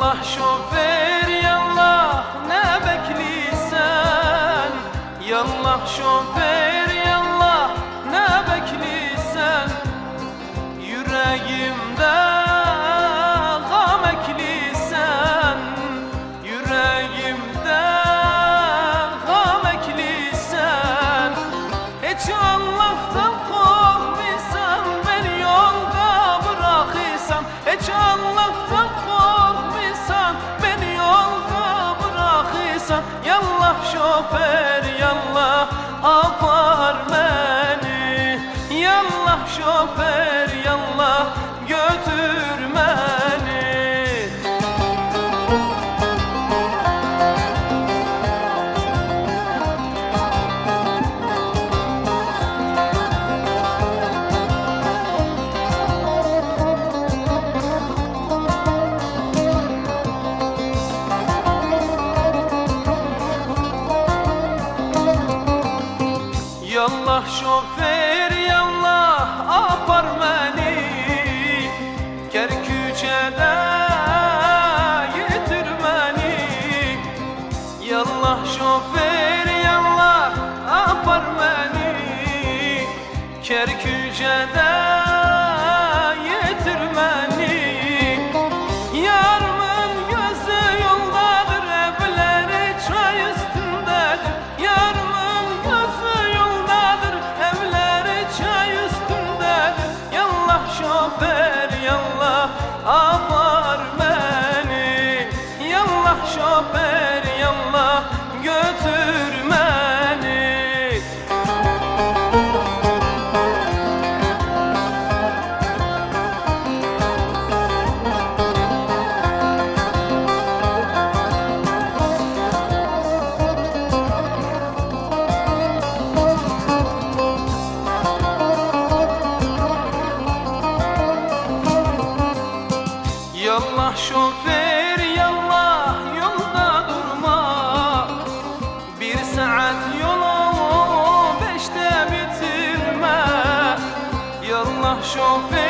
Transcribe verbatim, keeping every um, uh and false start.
Yallah şoför yallah ne bekliysen, yallah şoför yallah ne bekliysen, yüreğimde gam ekliysen, yüreğimde gam ekliysen, hiç Allah'tan korkmaysan, beni yolda bırakırsan, hiç Allah'tan korkmaysan, beni yolda bırakırsan, yallah şoför yallah apar beni, yallah şoför yallah götür beni. Yallah şoför yallah apar beni, Kerküçe'de getir beni. Yallah şoför yallah apar beni, Kerküçe'de getir beni. Yarımın gözü yoldadır, evleri çay üstündedir. Yarımın gözü yoldadır, evleri çay üstündedir. Yallah şoför yallah apar beni, yallah şoför yallah götür beni. Yallah şoför yallah yolda durma, bir saat yolu beşte bitirme. Yallah şoför